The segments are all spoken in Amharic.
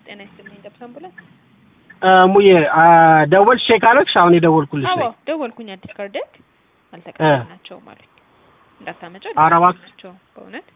ጤና ይስጥልኝ ደብስ አምቡላንስ ሙዬ ደወልሽ ቼክ አለክሽ አሁን የደወልኩልሽ አዎ ደወልኩኝ አዲስ ካርዲያክ አልተቀበልናቸው ማለት እንዳታመጪው ናቸው በእውነት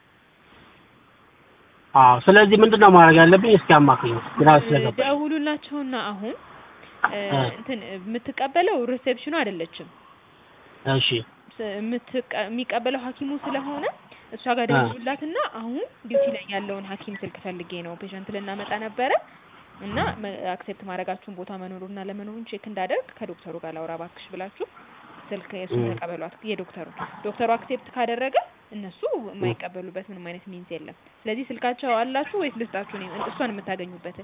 ስለዚህ ምንድነው ማድረግ ያለብኝ እስኪ አማክኝ ግራስ ስለገባ ደውሉላቸውና አሁን እንትን የምትቀበለው ሪሴፕሽኑ አይደለችም እሺ የሚቀበለው ሐኪሙ ስለሆነ እሷ ጋር ደውሉላትና አሁን ዲዩቲ ላይ ያለውን ሐኪም ስልክ ፈልጌ ነው ፔሸንት ልናመጣ ነበር እና አክሴፕት ማድረጋችሁን ቦታ መኖሩና ለመኖሩን ቼክ እንዳደርግ ከዶክተሩ ጋር ላውራ ባክሽ ብላችሁ ስልክ የሱን ተቀበሏት ዶክተሩ አክሴፕት ካደረገ እነሱ የማይቀበሉበት ምንም አይነት ሚንስ የለም ስለዚህ ስልካቸው አላችሁ ወይስ ልስጣችሁ ነው እሷን የምታገኙበት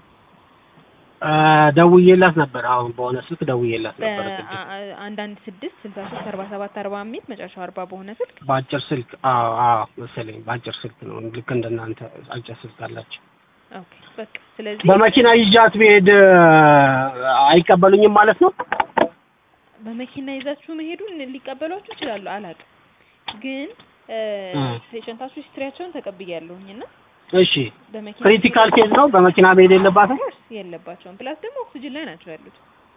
ደውዬላት ነበር አሁን በሆነ ስልክ ደውዬላት ነበር አንዳንድ 6 63 47 45 መጨረሻው 40 በሆነ ስልክ ባጭር ስልክ መሰለኝ ባጭር ስልክ ነው ልክ እንደናንተ አጭር ስልክ አላችሁ ኦኬ በቃ ስለዚህ በመኪና ይዣት ብሄድ አይቀበሉኝም ማለት ነው በመኪና ይዛችሁ መሄዱን ሊቀበሏችሁ ይችላሉ አላውቅም ግን ፔሸንታችሁ ሂስትሪያቸውን ተቀብያለሁኝና እሺ ክሪቲካል ኬዝ ነው በመኪና መሄድ የለባቸውም ፕላስ ደግሞ ኦክሲጅን ላይ ናቸው ያሉት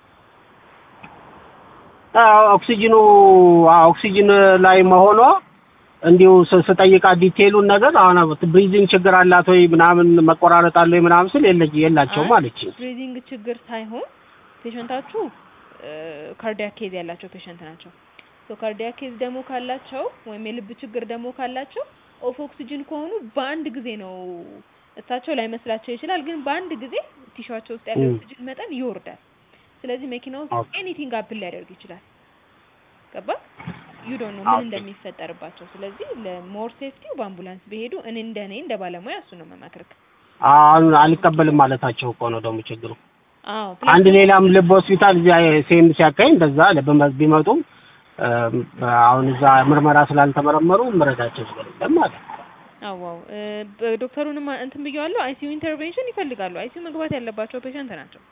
ኦክሲጅን ላይ መሆኗ እንዲው ስጠይቃ ዲቴሉን ነገር አሁን ብሪዚንግ ችግር አላት ወይ ምናምን መቆራረጥ አለ ወይ ምናምን ስል የላቸውም አለች ብሪዚንግ ችግር ሳይሆን ፔሸንታችሁ ካርዲያክ ኬዝ ያላቸው ፔሸንት ናቸው ካርዲያክ ኬዝ ደግሞ ካላቸው ወይም የልብ ችግር ደግሞ ካላቸው ኦፍ ኦክሲጅን ከሆኑ በአንድ ጊዜ ነው እሳቸው ላይ መስላቸው ይችላል ግን በአንድ ጊዜ ቲሹአቸው ውስጥ ያለው ኦክሲጅን መጠን ይወርዳል ስለዚህ መኪናው ኤኒቲንግ አፕል ሊያደርግ ይችላል ገባ you don't know ምን እንደሚፈጠርባቸው ስለዚህ ለሞር ሴፍቲ በአምቡላንስ በሄዱ እኔ እንደ ባለሙያ እሱ ነው መማከርክ አልቀበልም ማለታቸው እኮ ነው ደግሞ ችግሩ አንድ ሌላም ልብ ሆስፒታል ሴም ሲያካይ እንደዛ ቢመጡም አሁን እዛ ምርመራ ስላልተመረመሩ ምረዳቸው ስለለም ማለት አዋው ዶክተሩንም እንትን ብየዋለሁ አይሲዩ ኢንተርቬንሽን ይፈልጋሉ አይሲዩ መግባት ያለባቸው ፔሸንት ናቸው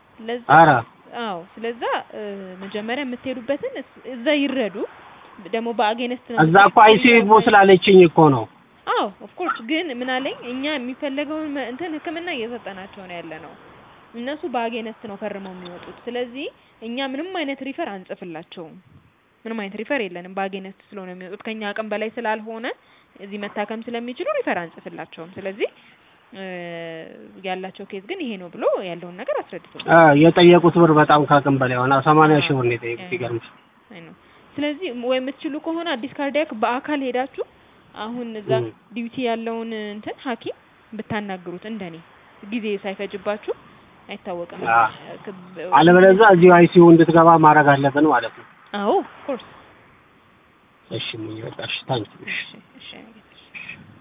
ስለዛ መጀመሪያ የምትሄዱበትን እዛ ይረዱ ደግሞ በአጌነስት ነው እዛ እኮ አይሲዩ ይግቡ ስላለችኝ እኮ ነው ኦፍ ኮርስ ግን ምን አለኝ እኛ የሚፈልገውን እንትን ህክምና እየሰጠናቸው ነው ያለነው እነሱ በአጌነስት ነው ፈርመው የሚወጡት ስለዚህ እኛ ምንም አይነት ሪፈር አንጽፍላቸውም ምንም አይነት ሪፈር የለንም በአጌነስት ስለሆነ የሚወጡት ከኛ አቅም በላይ ስላልሆነ እዚህ መታከም ስለሚችሉ ሪፈር አንጽፍላቸውም ስለዚህ ያላቸው ኬዝ ግን ይሄ ነው ብሎ ያለውን ነገር አስረድተው የጠየቁት ብር በጣም ካቅም በላይ ሆነ 80,000 ብር ነው የጠየቁት ይገርምሽ ስለዚህ ወይ የምትችሉ ከሆነ አዲስ ካርዲያክ በአካል ሄዳችሁ አሁን እዛ ዲዩቲ ያለውን እንትን ሐኪም ብታናግሩት እንደኔ ጊዜ ሳይፈጅባችሁ አይታወቅም አለበለዚያ እዚህ አይሲዩ እንድትገባ ማድረግ አለብን ማለት ነው ኦፍ ኮርስ እሺ ምን ይወጣሽ ታንኪ እሺ